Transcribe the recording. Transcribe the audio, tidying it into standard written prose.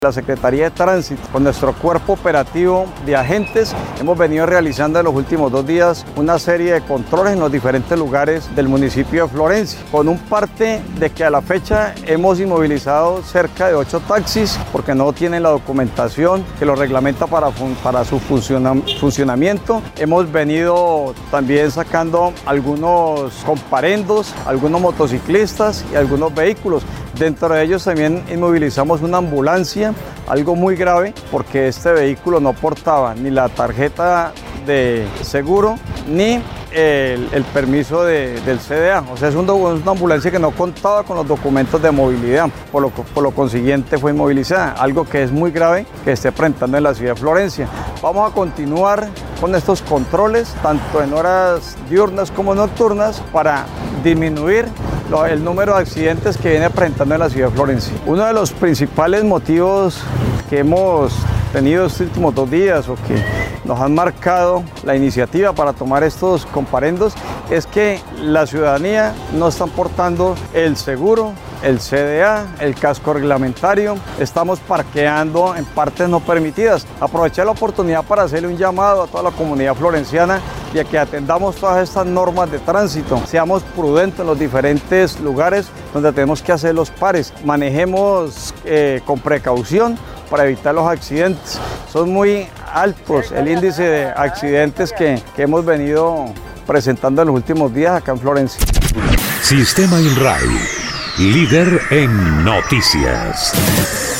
La Secretaría de Tránsito, con nuestro cuerpo operativo de agentes, hemos venido realizando en los últimos 2 días una serie de controles en los diferentes lugares del municipio de Florencia, con un parte de que a la fecha hemos inmovilizado cerca de 8 taxis porque no tienen la documentación que lo reglamenta para su funcionamiento. Hemos venido también sacando algunos comparendos, algunos motociclistas y algunos vehículos. Dentro de ellos también inmovilizamos una ambulancia, algo muy grave, porque este vehículo no portaba ni la tarjeta de seguro ni el permiso del CDA. O sea, es una ambulancia que no contaba con los documentos de movilidad, por lo consiguiente fue inmovilizada, algo que es muy grave que esté presentando en la ciudad de Florencia. Vamos a continuar con estos controles, tanto en horas diurnas como nocturnas, para disminuir el número de accidentes que viene presentando en la ciudad de Florencia. Uno de los principales motivos que hemos tenido estos últimos 2 días o que nos han marcado la iniciativa para tomar estos comparendos es que la ciudadanía no está portando el seguro, el CDA, el casco reglamentario, estamos parqueando en partes no permitidas. Aprovechar la oportunidad para hacerle un llamado a toda la comunidad florenciana y a que atendamos todas estas normas de tránsito, seamos prudentes en los diferentes lugares donde tenemos que hacer los pares, manejemos con precaución para evitar los accidentes. Son muy altos el índice de accidentes que hemos venido presentando en los últimos días acá en Florencia. Sistema INRAI, líder en noticias.